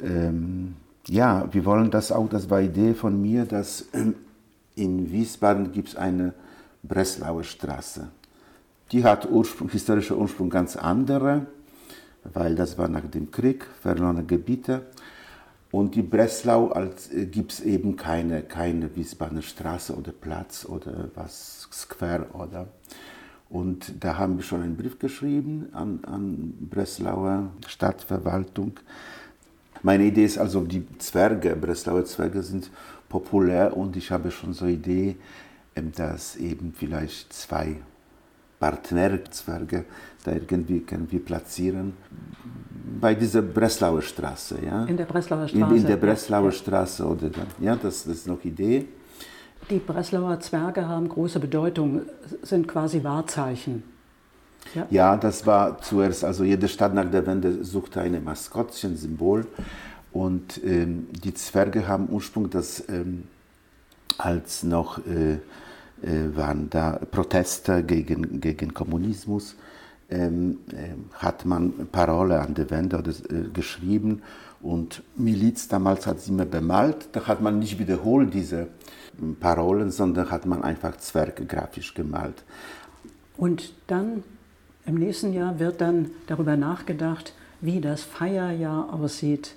wir wollen das auch, das war eine Idee von mir, dass in Wiesbaden gibt es eine Breslauer Straße. Die hat historischer Ursprung ganz andere, weil das war nach dem Krieg, verlorene Gebiete. Und die Breslau gibt es eben keine Wiesbadener Straße oder Platz oder was, Square oder. Und da haben wir schon einen Brief geschrieben an Breslauer Stadtverwaltung. Meine Idee ist also, die Breslauer Zwerge sind populär und ich habe schon so eine Idee, dass eben vielleicht 2 Partnerzwerge da irgendwie können wir platzieren. Bei dieser Breslauer Straße. Ja? In der Breslauer Straße. In der Breslauer Straße. Oder dann, ja, das ist noch Idee. Die Breslauer Zwerge haben große Bedeutung, sind quasi Wahrzeichen. Ja, das war zuerst, also jede Stadt nach der Wende suchte ein Maskottchen, Symbol. Und die Zwerge haben Ursprung, dass als noch waren da Proteste gegen Kommunismus, hat man Parole an der Wände geschrieben und Miliz damals hat sie immer bemalt. Da hat man nicht wiederholt diese Parolen, sondern hat man einfach Zwerge grafisch gemalt. Und dann im nächsten Jahr wird dann darüber nachgedacht, wie das Feierjahr aussieht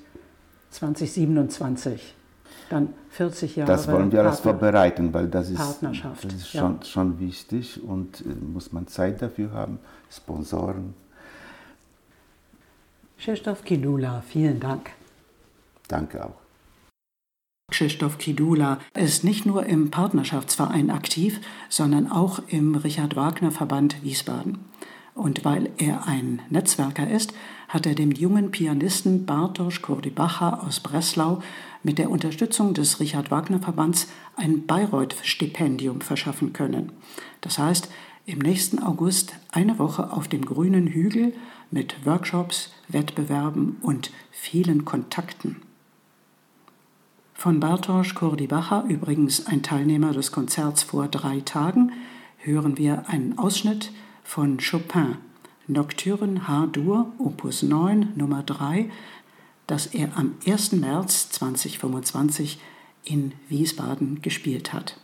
2027. Dann 40 Jahre Das wollen wir alles vorbereiten, weil das ist Partnerschaft. Schon wichtig und muss man Zeit dafür haben, Sponsoren. Krzysztof Kidula, vielen Dank. Danke auch. Krzysztof Kidula ist nicht nur im Partnerschaftsverein aktiv, sondern auch im Richard-Wagner-Verband Wiesbaden. Und weil er ein Netzwerker ist, hat er dem jungen Pianisten Bartosz Kurdybacha aus Breslau mit der Unterstützung des Richard-Wagner-Verbands ein Bayreuth-Stipendium verschaffen können. Das heißt, im nächsten August eine Woche auf dem grünen Hügel mit Workshops, Wettbewerben und vielen Kontakten. Von Bartosz Kurdybacha, übrigens ein Teilnehmer des Konzerts vor 3 Tagen, hören wir einen Ausschnitt von Chopin, Nocturne H-Dur, Opus 9, Nummer 3, das er am 1. März 2025 in Wiesbaden gespielt hat.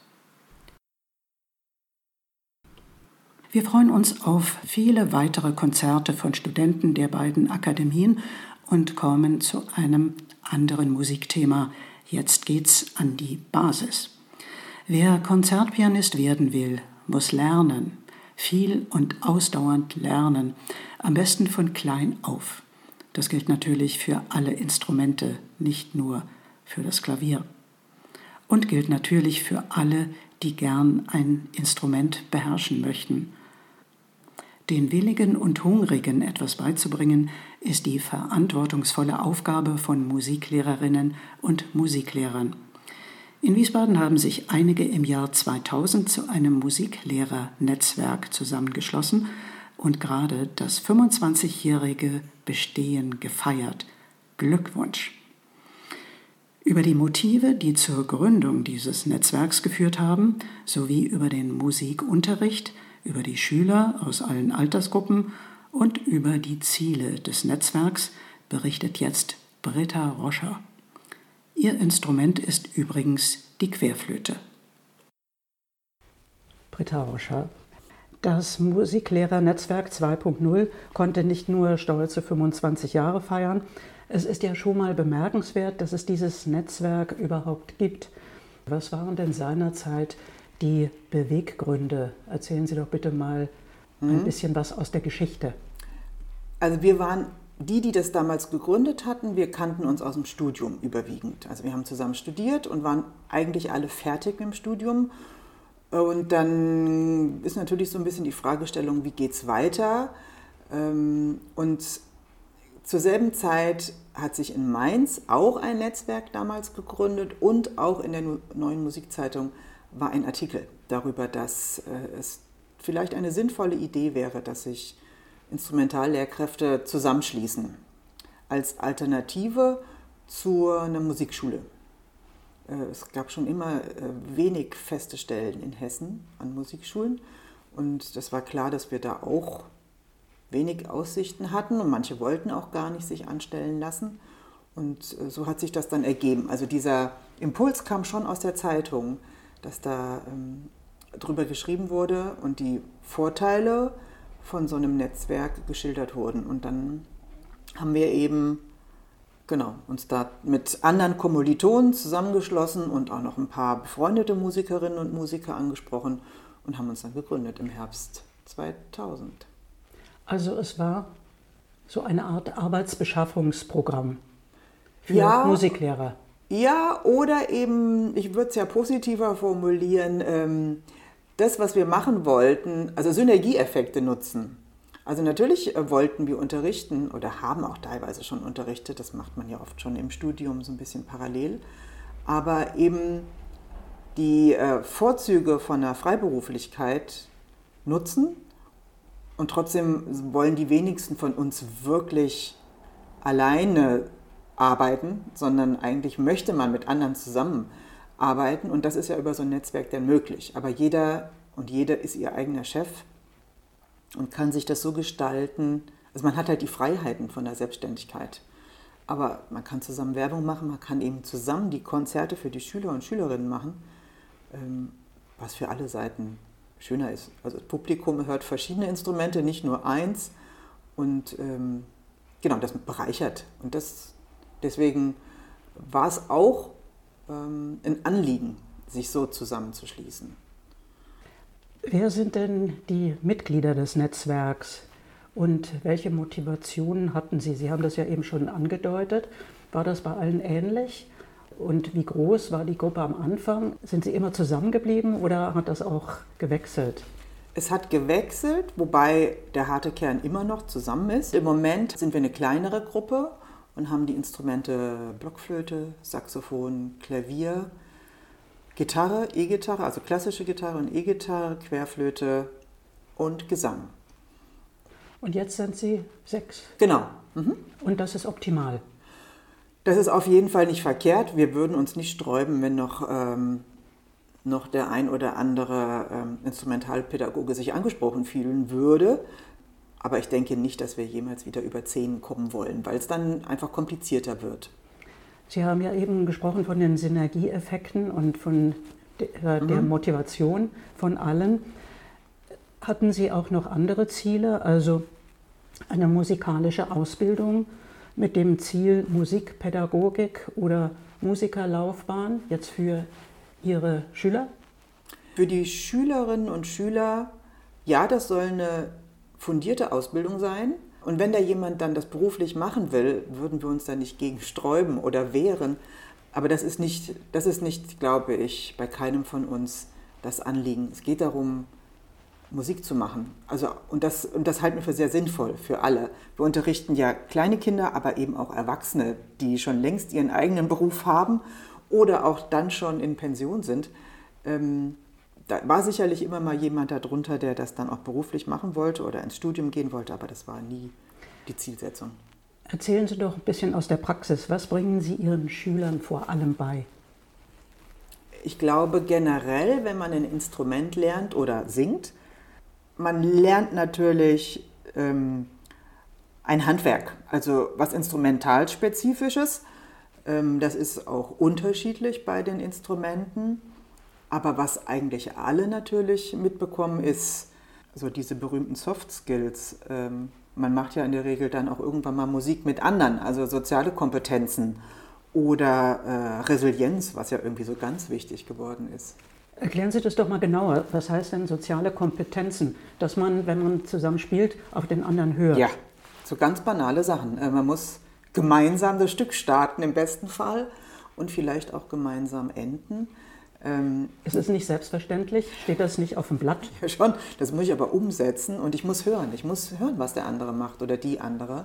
Wir freuen uns auf viele weitere Konzerte von Studenten der beiden Akademien und kommen zu einem anderen Musikthema. Jetzt geht's an die Basis. Wer Konzertpianist werden will, muss lernen. Viel und ausdauernd lernen, am besten von klein auf. Das gilt natürlich für alle Instrumente, nicht nur für das Klavier. Und gilt natürlich für alle, die gern ein Instrument beherrschen möchten. Den Willigen und Hungrigen etwas beizubringen, ist die verantwortungsvolle Aufgabe von Musiklehrerinnen und Musiklehrern. In Wiesbaden haben sich einige im Jahr 2000 zu einem Musiklehrernetzwerk zusammengeschlossen und gerade das 25-jährige Bestehen gefeiert. Glückwunsch! Über die Motive, die zur Gründung dieses Netzwerks geführt haben, sowie über den Musikunterricht, über die Schüler aus allen Altersgruppen und über die Ziele des Netzwerks berichtet jetzt Britta Roscher. Ihr Instrument ist übrigens die Querflöte. Britta Roscher. Das Musiklehrernetzwerk 2.0 konnte nicht nur stolze 25 Jahre feiern. Es ist ja schon mal bemerkenswert, dass es dieses Netzwerk überhaupt gibt. Was waren denn seinerzeit die Beweggründe? Erzählen Sie doch bitte mal ein bisschen was aus der Geschichte. Also wir waren die das damals gegründet hatten, wir kannten uns aus dem Studium überwiegend. Also wir haben zusammen studiert und waren eigentlich alle fertig mit dem Studium. Und dann ist natürlich so ein bisschen die Fragestellung, wie geht es weiter? Und zur selben Zeit hat sich in Mainz auch ein Netzwerk damals gegründet und auch in der Neuen Musikzeitung war ein Artikel darüber, dass es vielleicht eine sinnvolle Idee wäre, dass sich Instrumentallehrkräfte zusammenschließen als Alternative zu einer Musikschule. Es gab schon immer wenig feste Stellen in Hessen an Musikschulen und das war klar, dass wir da auch wenig Aussichten hatten und manche wollten auch gar nicht sich anstellen lassen und so hat sich das dann ergeben. Also dieser Impuls kam schon aus der Zeitung, dass da drüber geschrieben wurde und die Vorteile von so einem Netzwerk geschildert wurden. Und dann haben wir eben uns da mit anderen Kommilitonen zusammengeschlossen und auch noch ein paar befreundete Musikerinnen und Musiker angesprochen und haben uns dann gegründet im Herbst 2000. Also es war so eine Art Arbeitsbeschaffungsprogramm für Musiklehrer. Ja, oder eben, ich würde es ja positiver formulieren, das, was wir machen wollten, also Synergieeffekte nutzen. Also natürlich wollten wir unterrichten oder haben auch teilweise schon unterrichtet, das macht man ja oft schon im Studium so ein bisschen parallel, aber eben die Vorzüge von der Freiberuflichkeit nutzen und trotzdem wollen die wenigsten von uns wirklich alleine arbeiten, sondern eigentlich möchte man mit anderen zusammenarbeiten und das ist ja über so ein Netzwerk dann möglich. Aber jeder und jede ist ihr eigener Chef und kann sich das so gestalten, also man hat halt die Freiheiten von der Selbstständigkeit. Aber man kann zusammen Werbung machen, man kann eben zusammen die Konzerte für die Schüler und Schülerinnen machen, was für alle Seiten schöner ist. Also das Publikum hört verschiedene Instrumente, nicht nur eins und genau, das bereichert. Und deswegen war es auch ein Anliegen, sich so zusammenzuschließen. Wer sind denn die Mitglieder des Netzwerks und welche Motivationen hatten Sie? Sie haben das ja eben schon angedeutet. War das bei allen ähnlich? Und wie groß war die Gruppe am Anfang? Sind Sie immer zusammengeblieben oder hat das auch gewechselt? Es hat gewechselt, wobei der harte Kern immer noch zusammen ist. Im Moment sind wir eine kleinere Gruppe und haben die Instrumente Blockflöte, Saxophon, Klavier, Gitarre, E-Gitarre, also klassische Gitarre und E-Gitarre, Querflöte und Gesang. Und jetzt sind Sie 6? Genau. Mhm. Und das ist optimal? Das ist auf jeden Fall nicht verkehrt. Wir würden uns nicht sträuben, wenn noch der ein oder andere Instrumentalpädagoge sich angesprochen fühlen würde. Aber ich denke nicht, dass wir jemals wieder über 10 kommen wollen, weil es dann einfach komplizierter wird. Sie haben ja eben gesprochen von den Synergieeffekten und von der Motivation von allen. Hatten Sie auch noch andere Ziele, also eine musikalische Ausbildung mit dem Ziel Musikpädagogik oder Musikerlaufbahn jetzt für Ihre Schüler? Für die Schülerinnen und Schüler, ja, das soll eine fundierte Ausbildung sein. Und wenn da jemand dann das beruflich machen will, würden wir uns da nicht gegen sträuben oder wehren. Aber das ist nicht, glaube ich, bei keinem von uns das Anliegen. Es geht darum, Musik zu machen. Also, und das halten wir für sehr sinnvoll für alle. Wir unterrichten ja kleine Kinder, aber eben auch Erwachsene, die schon längst ihren eigenen Beruf haben oder auch dann schon in Pension sind. Da war sicherlich immer mal jemand darunter, der das dann auch beruflich machen wollte oder ins Studium gehen wollte, aber das war nie die Zielsetzung. Erzählen Sie doch ein bisschen aus der Praxis. Was bringen Sie Ihren Schülern vor allem bei? Ich glaube generell, wenn man ein Instrument lernt oder singt, man lernt natürlich ein Handwerk, also was Instrumentalspezifisches. Das ist auch unterschiedlich bei den Instrumenten. Aber was eigentlich alle natürlich mitbekommen, ist so diese berühmten Soft Skills. Man macht ja in der Regel dann auch irgendwann mal Musik mit anderen, also soziale Kompetenzen oder Resilienz, was ja irgendwie so ganz wichtig geworden ist. Erklären Sie das doch mal genauer. Was heißt denn soziale Kompetenzen? Dass man, wenn man zusammen spielt, auf den anderen hört? Ja, so ganz banale Sachen. Man muss gemeinsam das Stück starten im besten Fall und vielleicht auch gemeinsam enden. Ist es nicht selbstverständlich? Steht das nicht auf dem Blatt? Ja schon, das muss ich aber umsetzen und ich muss hören. Ich muss hören, was der andere macht oder die andere.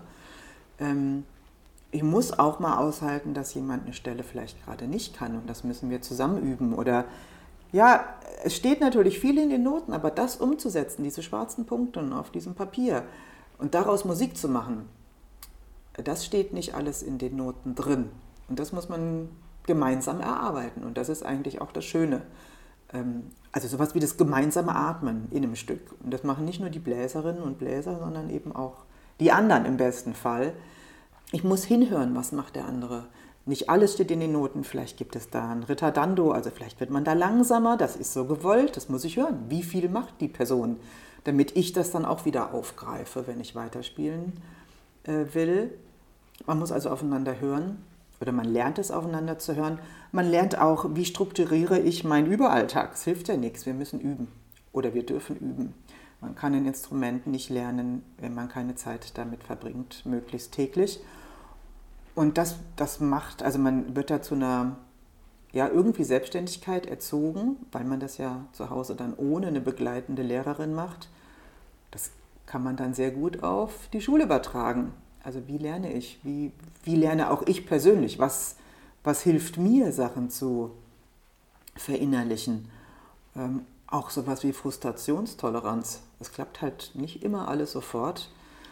Ich muss auch mal aushalten, dass jemand eine Stelle vielleicht gerade nicht kann und das müssen wir zusammen üben. Oder ja, es steht natürlich viel in den Noten, aber das umzusetzen, diese schwarzen Punkte auf diesem Papier und daraus Musik zu machen, das steht nicht alles in den Noten drin. Und das muss man gemeinsam erarbeiten. Und das ist eigentlich auch das Schöne. Also sowas wie das gemeinsame Atmen in einem Stück. Und das machen nicht nur die Bläserinnen und Bläser, sondern eben auch die anderen im besten Fall. Ich muss hinhören, was macht der andere. Nicht alles steht in den Noten. Vielleicht gibt es da ein Ritardando, also vielleicht wird man da langsamer. Das ist so gewollt, das muss ich hören. Wie viel macht die Person, damit ich das dann auch wieder aufgreife, wenn ich weiterspielen will. Man muss also aufeinander hören. Oder man lernt es, aufeinander zu hören. Man lernt auch, wie strukturiere ich meinen Überalltag. Es hilft ja nichts, wir müssen üben oder wir dürfen üben. Man kann ein Instrument nicht lernen, wenn man keine Zeit damit verbringt, möglichst täglich. Und das macht, also man wird da zu einer ja, irgendwie Selbstständigkeit erzogen, weil man das ja zu Hause dann ohne eine begleitende Lehrerin macht. Das kann man dann sehr gut auf die Schule übertragen. Also wie lerne ich? Wie lerne auch ich persönlich? Was hilft mir, Sachen zu verinnerlichen? Auch sowas wie Frustrationstoleranz. Es klappt halt nicht immer alles sofort.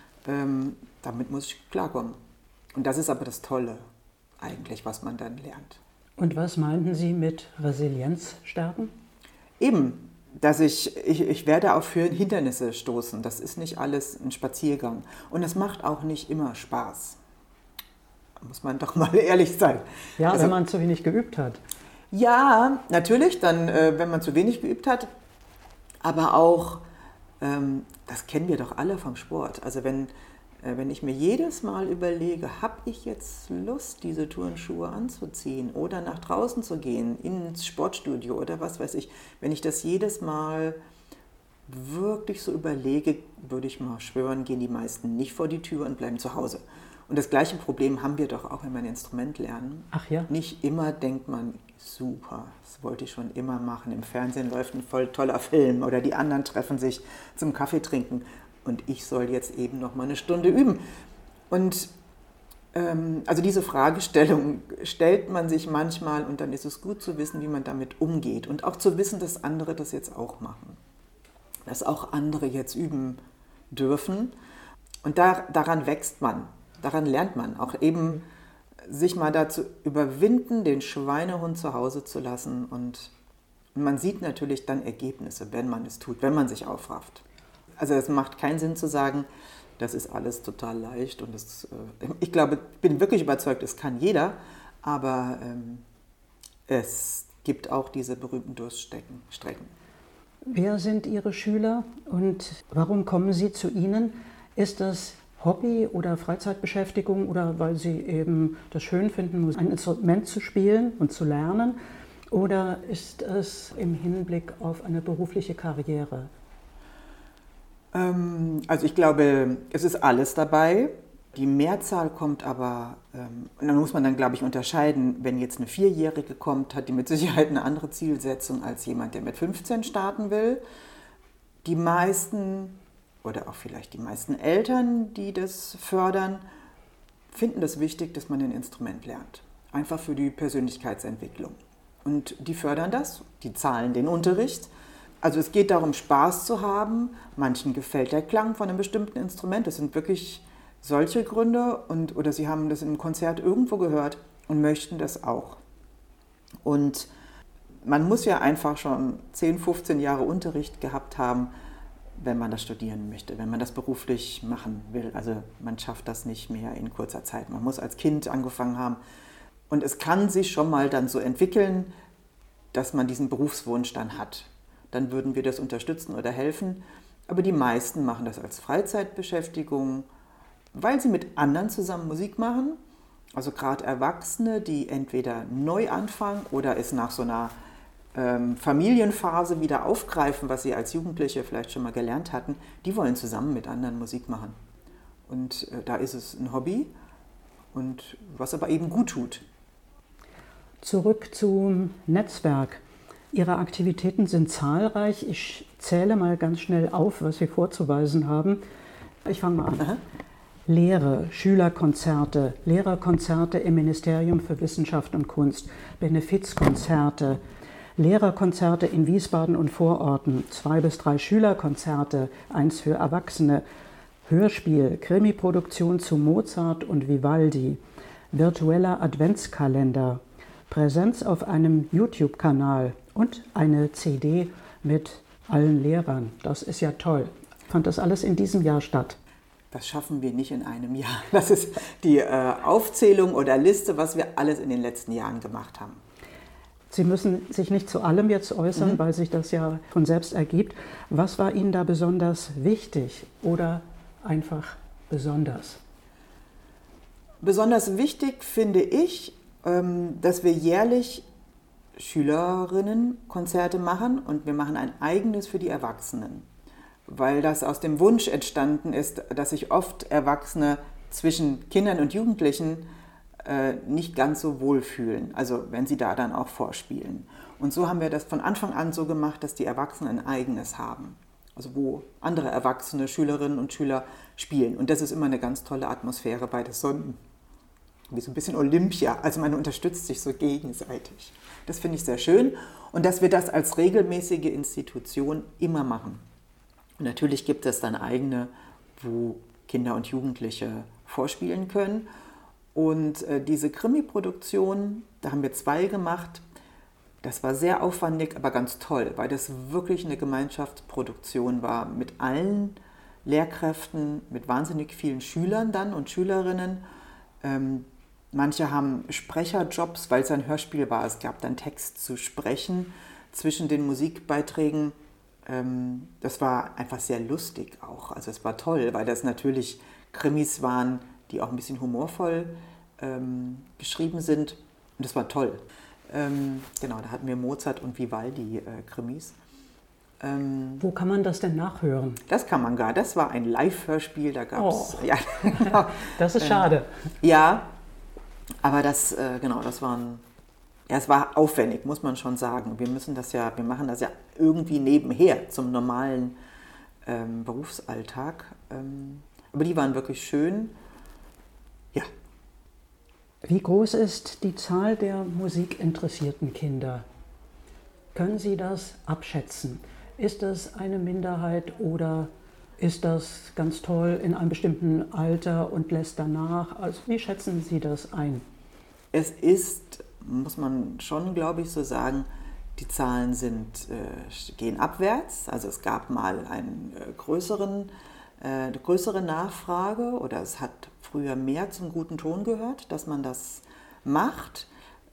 Damit muss ich klarkommen. Und das ist aber das Tolle eigentlich, was man dann lernt. Und was meinten Sie mit Resilienz stärken? Eben, dass ich werde auf Hindernisse stoßen. Das ist nicht alles ein Spaziergang. Und es macht auch nicht immer Spaß. Da muss man doch mal ehrlich sein. Ja, also, wenn man zu wenig geübt hat. Ja, natürlich, dann, wenn man zu wenig geübt hat. Aber auch, das kennen wir doch alle vom Sport. Also wenn ich mir jedes Mal überlege, habe ich jetzt Lust, diese Turnschuhe anzuziehen oder nach draußen zu gehen, ins Sportstudio oder was weiß ich, wenn ich das jedes Mal wirklich so überlege, würde ich mal schwören, gehen die meisten nicht vor die Tür und bleiben zu Hause. Und das gleiche Problem haben wir doch auch, wenn wir ein Instrument lernen. Ach ja? Nicht immer denkt man, super, das wollte ich schon immer machen. Im Fernsehen läuft ein voll toller Film oder die anderen treffen sich zum Kaffee trinken. Und ich soll jetzt eben noch mal eine Stunde üben. Und also diese Fragestellung stellt man sich manchmal und dann ist es gut zu wissen, wie man damit umgeht. Und auch zu wissen, dass andere das jetzt auch machen. Dass auch andere jetzt üben dürfen. Und daran wächst man, daran lernt man. Auch eben sich mal dazu überwinden, den Schweinehund zu Hause zu lassen. Und man sieht natürlich dann Ergebnisse, wenn man es tut, wenn man sich aufrafft. Also es macht keinen Sinn zu sagen, das ist alles total leicht und ich glaube, ich bin wirklich überzeugt, es kann jeder, aber es gibt auch diese berühmten Durststrecken. Wer sind Ihre Schüler und warum kommen sie zu Ihnen? Ist das Hobby oder Freizeitbeschäftigung oder weil Sie eben das schön finden, ein Instrument zu spielen und zu lernen? Oder ist es im Hinblick auf eine berufliche Karriere? Also ich glaube, es ist alles dabei. Die Mehrzahl kommt aber, und dann muss man dann, glaube ich, unterscheiden, wenn jetzt eine 4-Jährige kommt, hat die mit Sicherheit eine andere Zielsetzung als jemand, der mit 15 starten will. Die meisten, oder auch vielleicht die meisten Eltern, die das fördern, finden das wichtig, dass man ein Instrument lernt. Einfach für die Persönlichkeitsentwicklung. Und die fördern das, die zahlen den Unterricht. Also es geht darum, Spaß zu haben. Manchen gefällt der Klang von einem bestimmten Instrument. Das sind wirklich solche Gründe. Oder sie haben das im Konzert irgendwo gehört und möchten das auch. Und man muss ja einfach schon 10, 15 Jahre Unterricht gehabt haben, wenn man das studieren möchte, wenn man das beruflich machen will. Also man schafft das nicht mehr in kurzer Zeit. Man muss als Kind angefangen haben. Und es kann sich schon mal dann so entwickeln, dass man diesen Berufswunsch dann hat. Dann würden wir das unterstützen oder helfen. Aber die meisten machen das als Freizeitbeschäftigung, weil sie mit anderen zusammen Musik machen. Also gerade Erwachsene, die entweder neu anfangen oder es nach so einer Familienphase wieder aufgreifen, was sie als Jugendliche vielleicht schon mal gelernt hatten, die wollen zusammen mit anderen Musik machen. Und da ist es ein Hobby, und was aber eben gut tut. Zurück zum Netzwerk. Ihre Aktivitäten sind zahlreich. Ich zähle mal ganz schnell auf, was Sie vorzuweisen haben. Ich fange mal an. Aha. Lehre, Schülerkonzerte, Lehrerkonzerte im Ministerium für Wissenschaft und Kunst, Benefizkonzerte, Lehrerkonzerte in Wiesbaden und Vororten, 2 bis 3 Schülerkonzerte, 1 für Erwachsene, Hörspiel, Krimiproduktion zu Mozart und Vivaldi, virtueller Adventskalender, Präsenz auf einem YouTube-Kanal und eine CD mit allen Lehrern. Das ist ja toll. Fand das alles in diesem Jahr statt? Das schaffen wir nicht in einem Jahr. Das ist die Aufzählung oder Liste, was wir alles in den letzten Jahren gemacht haben. Sie müssen sich nicht zu allem jetzt äußern, weil sich das ja von selbst ergibt. Was war Ihnen da besonders wichtig oder einfach besonders? Besonders wichtig finde ich, dass wir jährlich Schülerinnenkonzerte machen und wir machen ein eigenes für die Erwachsenen. Weil das aus dem Wunsch entstanden ist, dass sich oft Erwachsene zwischen Kindern und Jugendlichen nicht ganz so wohl fühlen, also wenn sie da dann auch vorspielen. Und so haben wir das von Anfang an so gemacht, dass die Erwachsenen ein eigenes haben. Also wo andere erwachsene Schülerinnen und Schüler spielen. Und das ist immer eine ganz tolle Atmosphäre bei der Sonden. Wie so ein bisschen Olympia, also man unterstützt sich so gegenseitig. Das finde ich sehr schön und dass wir das als regelmäßige Institution immer machen. Und natürlich gibt es dann eigene, wo Kinder und Jugendliche vorspielen können. Und diese Krimi-Produktion, da haben wir 2 gemacht. Das war sehr aufwendig, aber ganz toll, weil das wirklich eine Gemeinschaftsproduktion war mit allen Lehrkräften, mit wahnsinnig vielen Schülern dann und Schülerinnen. Manche haben Sprecherjobs, weil es ein Hörspiel war. Es gab dann Text zu sprechen zwischen den Musikbeiträgen. Das war einfach sehr lustig auch. Also es war toll, weil das natürlich Krimis waren, die auch ein bisschen humorvoll geschrieben sind. Und das war toll. Genau, da hatten wir Mozart und Vivaldi Krimis. Wo kann man das denn nachhören? Das kann man gar. Das war ein Live-Hörspiel, da gab es... Ja, genau. Das ist schade. Ja, aber das, genau, das waren... Ja, es war aufwendig, muss man schon sagen. Wir machen das ja irgendwie nebenher zum normalen Berufsalltag. Aber die waren wirklich schön. Ja. Wie groß ist die Zahl der musikinteressierten Kinder? Können Sie das abschätzen? Ist das eine Minderheit oder ist das ganz toll in einem bestimmten Alter und lässt danach? Also wie schätzen Sie das ein? Es ist, muss man schon, glaube ich, so sagen, die Zahlen gehen abwärts. Also es gab mal eine größere Nachfrage oder es hat früher mehr zum guten Ton gehört, dass man das macht.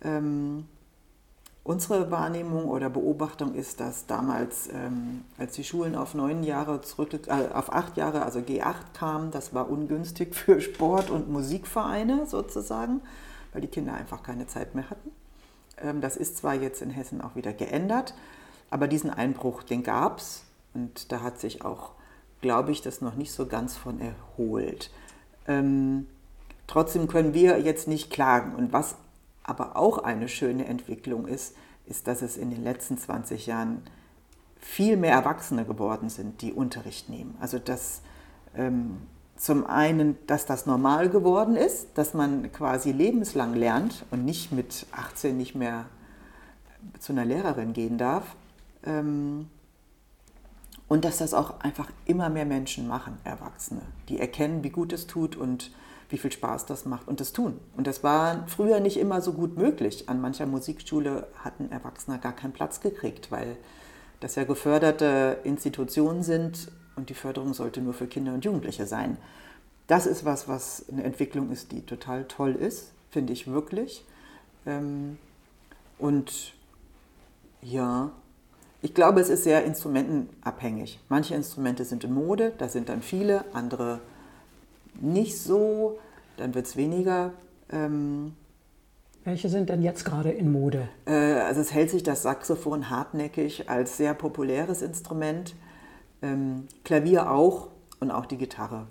Unsere Wahrnehmung oder Beobachtung ist, dass damals, als die Schulen auf 9 Jahre auf 8 Jahre, also G8 kamen, das war ungünstig für Sport- und Musikvereine sozusagen, weil die Kinder einfach keine Zeit mehr hatten. Das ist zwar jetzt in Hessen auch wieder geändert, aber diesen Einbruch, den gab es und da hat sich auch, glaube ich, das noch nicht so ganz von erholt. Trotzdem können wir jetzt nicht klagen. Und was aber auch eine schöne Entwicklung ist, dass es in den letzten 20 Jahren viel mehr Erwachsene geworden sind, die Unterricht nehmen. Also dass zum einen, dass das normal geworden ist, dass man quasi lebenslang lernt und nicht mit 18 nicht mehr zu einer Lehrerin gehen darf. Und dass das auch einfach immer mehr Menschen machen, Erwachsene, die erkennen, wie gut es tut und wie viel Spaß das macht und das tun. Und das war früher nicht immer so gut möglich. An mancher Musikschule hatten Erwachsene gar keinen Platz gekriegt, weil das ja geförderte Institutionen sind und die Förderung sollte nur für Kinder und Jugendliche sein. Das ist was eine Entwicklung ist, die total toll ist, finde ich wirklich. Und ja, ich glaube, es ist sehr instrumentenabhängig. Manche Instrumente sind in Mode, da sind dann viele, andere nicht so, dann wird es weniger. Welche sind denn jetzt gerade in Mode? Also es hält sich das Saxophon hartnäckig als sehr populäres Instrument, Klavier auch und auch die Gitarre,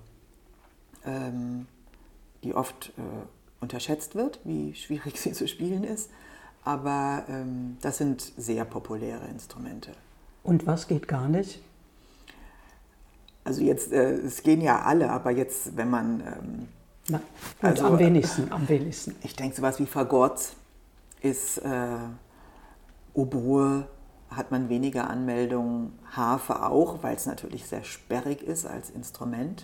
die oft unterschätzt wird, wie schwierig sie zu spielen ist. Aber das sind sehr populäre Instrumente. Und was geht gar nicht? Also jetzt, es gehen ja alle, aber jetzt, wenn man... Also, am wenigsten. Ich denke, sowas wie Fagott ist Oboe, hat man weniger Anmeldungen, Harfe auch, weil es natürlich sehr sperrig ist als Instrument.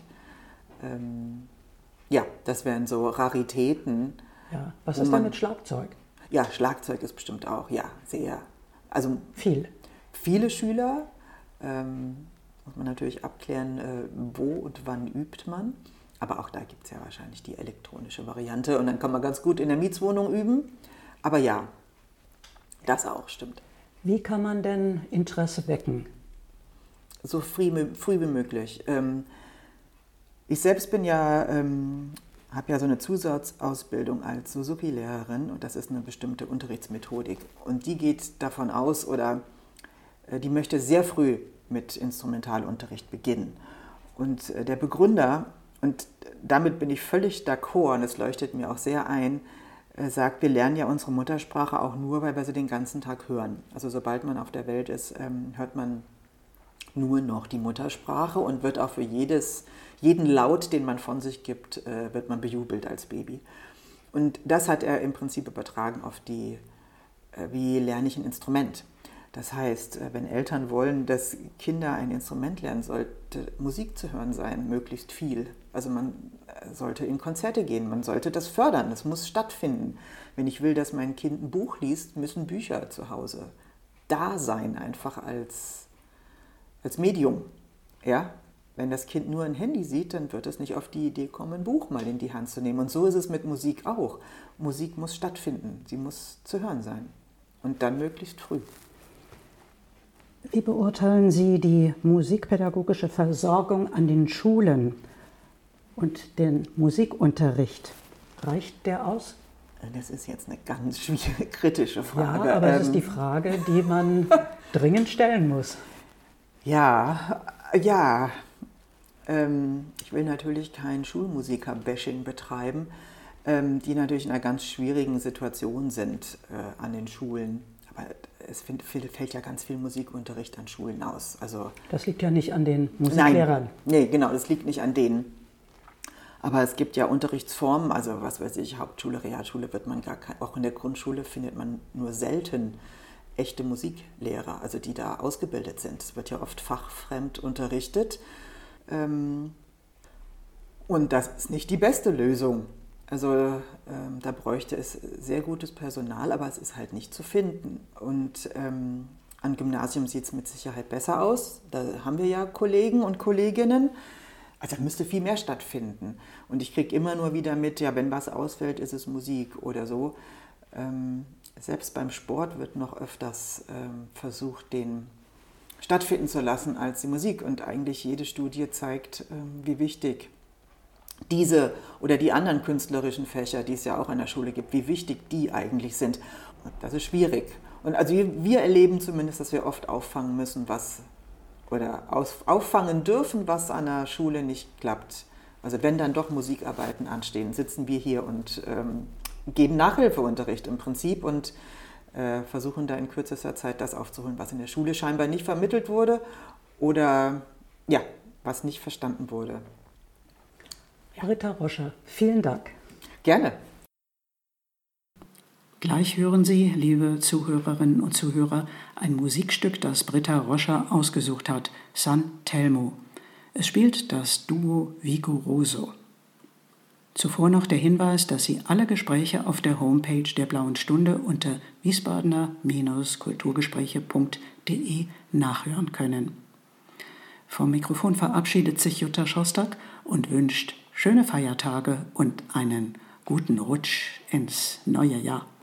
Ja, das wären so Raritäten. Ja. Was ist denn mit Schlagzeug? Ja, Schlagzeug ist bestimmt auch, ja, sehr. Also viele Schüler, muss man natürlich abklären, wo und wann übt man. Aber auch da gibt es ja wahrscheinlich die elektronische Variante und dann kann man ganz gut in der Mietswohnung üben. Aber ja, das auch, stimmt. Wie kann man denn Interesse wecken? So früh wie möglich. Ich selbst bin ja... habe ja so eine Zusatzausbildung als Suzuki-Lehrerin und das ist eine bestimmte Unterrichtsmethodik. Und die geht davon aus oder die möchte sehr früh mit Instrumentalunterricht beginnen. Und der Begründer, und damit bin ich völlig d'accord und es leuchtet mir auch sehr ein, sagt, wir lernen ja unsere Muttersprache auch nur, weil wir sie den ganzen Tag hören. Also sobald man auf der Welt ist, hört man nur noch die Muttersprache und wird auch für jeden Laut, den man von sich gibt, wird man bejubelt als Baby. Und das hat er im Prinzip übertragen auf wie lerne ich ein Instrument. Das heißt, wenn Eltern wollen, dass Kinder ein Instrument lernen, sollte Musik zu hören sein, möglichst viel. Also man sollte in Konzerte gehen, man sollte das fördern, das muss stattfinden. Wenn ich will, dass mein Kind ein Buch liest, müssen Bücher zu Hause da sein, einfach als Medium. Ja? Wenn das Kind nur ein Handy sieht, dann wird es nicht auf die Idee kommen, ein Buch mal in die Hand zu nehmen. Und so ist es mit Musik auch. Musik muss stattfinden, sie muss zu hören sein. Und dann möglichst früh. Wie beurteilen Sie die musikpädagogische Versorgung an den Schulen und den Musikunterricht? Reicht der aus? Das ist jetzt eine ganz schwierige, kritische Frage. Ja, aber es ist die Frage, die man dringend stellen muss. Ja. Ich will natürlich kein Schulmusiker-Bashing betreiben, die natürlich in einer ganz schwierigen Situation sind an den Schulen. Aber es fällt ja ganz viel Musikunterricht an Schulen aus. Also, das liegt ja nicht an den Musiklehrern. Nein, genau, das liegt nicht an denen. Aber es gibt ja Unterrichtsformen, also was weiß ich, Hauptschule, Realschule wird man auch in der Grundschule findet man nur selten echte Musiklehrer, also die da ausgebildet sind. Es wird ja oft fachfremd unterrichtet. Und das ist nicht die beste Lösung. Also da bräuchte es sehr gutes Personal, aber es ist halt nicht zu finden. Und an Gymnasium sieht es mit Sicherheit besser aus. Da haben wir ja Kollegen und Kolleginnen. Also da müsste viel mehr stattfinden. Und ich kriege immer nur wieder mit, ja, wenn was ausfällt, ist es Musik oder so. Selbst beim Sport wird noch öfters versucht, den stattfinden zu lassen als die Musik. Und eigentlich jede Studie zeigt, wie wichtig diese oder die anderen künstlerischen Fächer, die es ja auch an der Schule gibt, wie wichtig die eigentlich sind. Und das ist schwierig. Und also wir erleben zumindest, dass wir oft auffangen müssen, auffangen dürfen, was an der Schule nicht klappt. Also wenn dann doch Musikarbeiten anstehen, sitzen wir hier und geben Nachhilfeunterricht im Prinzip und versuchen da in kürzester Zeit das aufzuholen, was in der Schule scheinbar nicht vermittelt wurde oder ja, was nicht verstanden wurde. Britta Roscher, vielen Dank. Gerne. Gleich hören Sie, liebe Zuhörerinnen und Zuhörer, ein Musikstück, das Britta Roscher ausgesucht hat, San Telmo. Es spielt das Duo Vigoroso. Zuvor noch der Hinweis, dass Sie alle Gespräche auf der Homepage der Blauen Stunde unter wiesbadener-kulturgespräche.de nachhören können. Vom Mikrofon verabschiedet sich Jutta Schostak und wünscht schöne Feiertage und einen guten Rutsch ins neue Jahr.